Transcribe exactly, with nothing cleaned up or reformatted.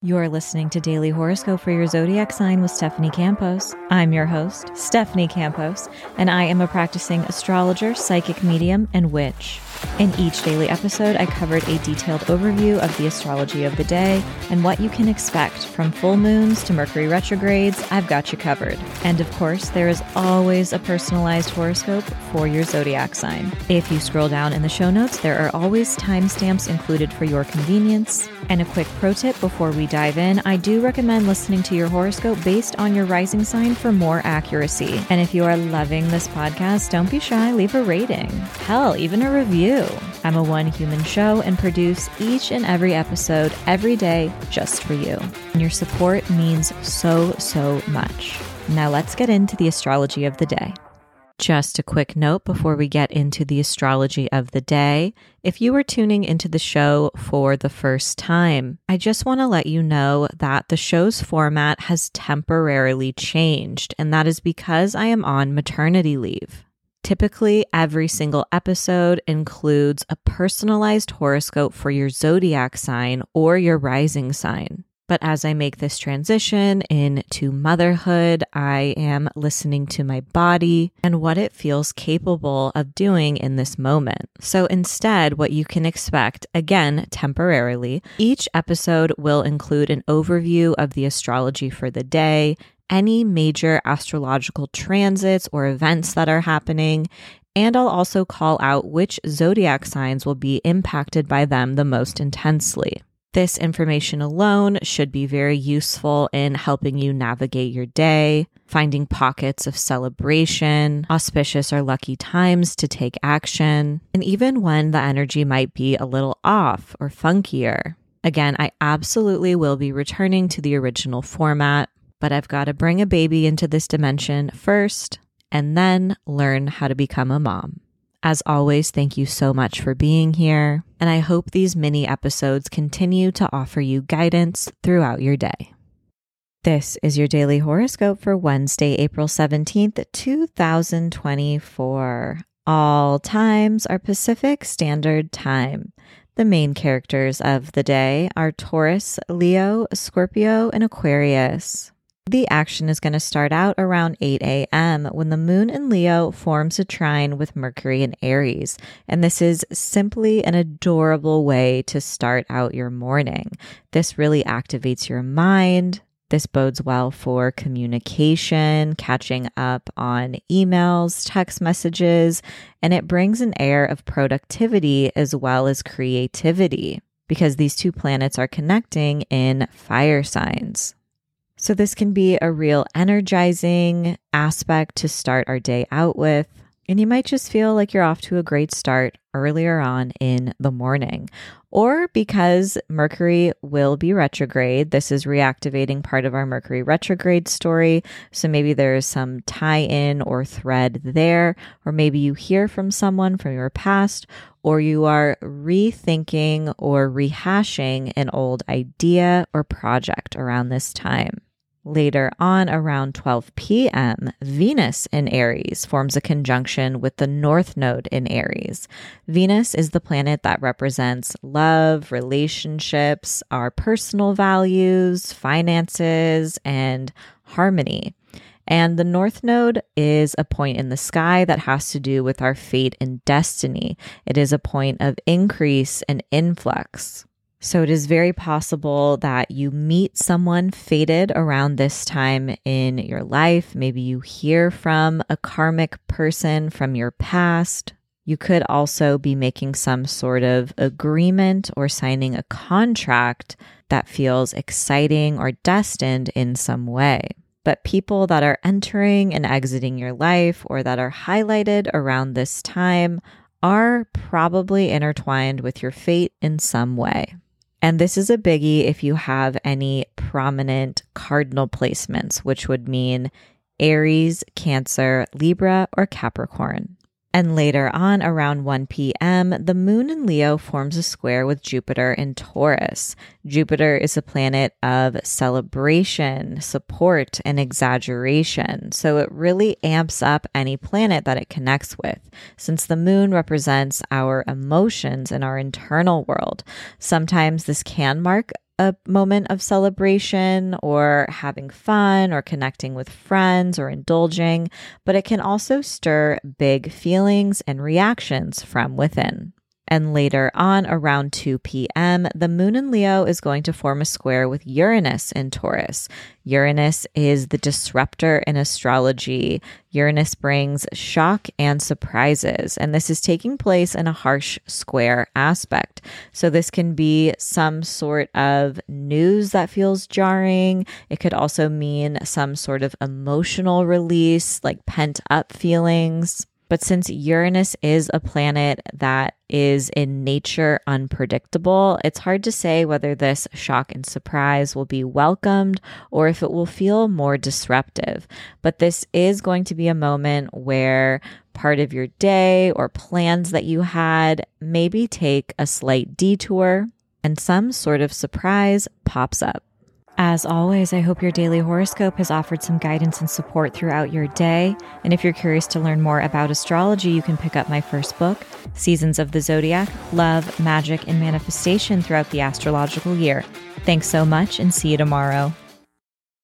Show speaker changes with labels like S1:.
S1: You're listening to Daily Horoscope for your zodiac sign with Stephanie Campos. I'm your host, Stephanie Campos, and I am a practicing astrologer, psychic medium, and witch. In each daily episode, I covered a detailed overview of the astrology of the day and what you can expect from full moons to Mercury retrogrades. I've got you covered. And of course, there is always a personalized horoscope for your zodiac sign. If you scroll down in the show notes, there are always timestamps included for your convenience. And a quick pro tip before we dive in, I do recommend listening to your horoscope based on your rising sign for more accuracy. And if you are loving this podcast, don't be shy, leave a rating. Hell, even a review. I'm a one human show and produce each and every episode every day just for you. And your support means so, so much. Now let's get into the astrology of the day. Just a quick note before we get into the astrology of the day. If you are tuning into the show for the first time, I just want to let you know that the show's format has temporarily changed, and that is because I am on maternity leave. Typically, every single episode includes a personalized horoscope for your zodiac sign or your rising sign. But as I make this transition into motherhood, I am listening to my body and what it feels capable of doing in this moment. So instead, what you can expect, again, temporarily, each episode will include an overview of the astrology for the day, any major astrological transits or events that are happening, and I'll also call out which zodiac signs will be impacted by them the most intensely. This information alone should be very useful in helping you navigate your day, finding pockets of celebration, auspicious or lucky times to take action, and even when the energy might be a little off or funkier. Again, I absolutely will be returning to the original format, but I've got to bring a baby into this dimension first and then learn how to become a mom. As always, thank you so much for being here, and I hope these mini episodes continue to offer you guidance throughout your day. This is your daily horoscope for Wednesday, April seventeenth, two thousand twenty-four. All times are Pacific Standard Time. The main characters of the day are Taurus, Leo, Scorpio, and Aquarius. The action is going to start out around eight a.m. when the moon in Leo forms a trine with Mercury in Aries. And this is simply an adorable way to start out your morning. This really activates your mind. This bodes well for communication, catching up on emails, text messages, and it brings an air of productivity as well as creativity because these two planets are connecting in fire signs. So this can be a real energizing aspect to start our day out with, and you might just feel like you're off to a great start earlier on in the morning. Or because Mercury will be retrograde, this is reactivating part of our Mercury retrograde story, so maybe there's some tie-in or thread there, or maybe you hear from someone from your past, or you are rethinking or rehashing an old idea or project around this time. Later on, around twelve p.m., Venus in Aries forms a conjunction with the North Node in Aries. Venus is the planet that represents love, relationships, our personal values, finances, and harmony. And the North Node is a point in the sky that has to do with our fate and destiny. It is a point of increase and influx. So it is very possible that you meet someone fated around this time in your life. Maybe you hear from a karmic person from your past. You could also be making some sort of agreement or signing a contract that feels exciting or destined in some way. But people that are entering and exiting your life or that are highlighted around this time are probably intertwined with your fate in some way. And this is a biggie if you have any prominent cardinal placements, which would mean Aries, Cancer, Libra, or Capricorn. And later on, around one p.m., the moon in Leo forms a square with Jupiter in Taurus. Jupiter is a planet of celebration, support, and exaggeration. So it really amps up any planet that it connects with, since the moon represents our emotions and our internal world. Sometimes this can mark a moment of celebration or having fun or connecting with friends or indulging, but it can also stir big feelings and reactions from within. And later on, around two p.m., the moon in Leo is going to form a square with Uranus in Taurus. Uranus is the disruptor in astrology. Uranus brings shock and surprises, and this is taking place in a harsh square aspect. So this can be some sort of news that feels jarring. It could also mean some sort of emotional release, like pent up feelings. But since Uranus is a planet that is in nature unpredictable, it's hard to say whether this shock and surprise will be welcomed or if it will feel more disruptive. But this is going to be a moment where part of your day or plans that you had maybe take a slight detour and some sort of surprise pops up. As always, I hope your daily horoscope has offered some guidance and support throughout your day. And if you're curious to learn more about astrology, you can pick up my first book, Seasons of the Zodiac, Love, Magic, and Manifestation Throughout the Astrological Year. Thanks so much and see you tomorrow.